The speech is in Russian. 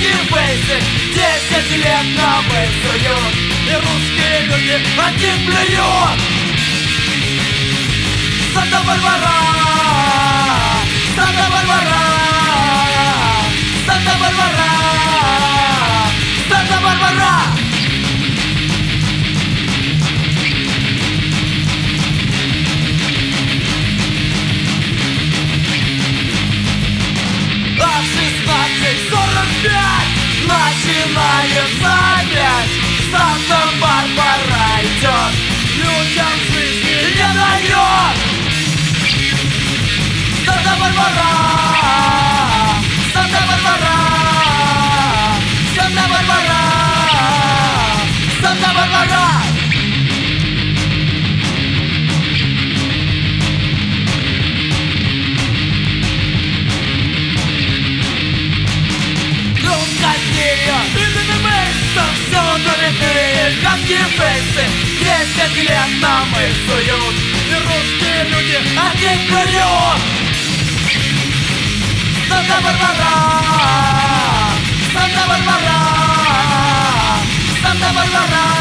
гадкие фейсы 10 лет нам рисуют, и русские люди один плюют. Санта-Барбара, Санта-Барбара, Санта-Барбара, Санта-Барбара. А в 16:45 начинается опять. Санта-Барбара идет, людям жизни не дает. Санта-Барбара, Санта-Барбара, Санта-Барбара, Санта-Барбара. Всюду видны гадкие фейсы 10 лет нам рисуют, и русские люди один плюют. Санта-Барбара, Санта-Барбара, Санта-Барбара.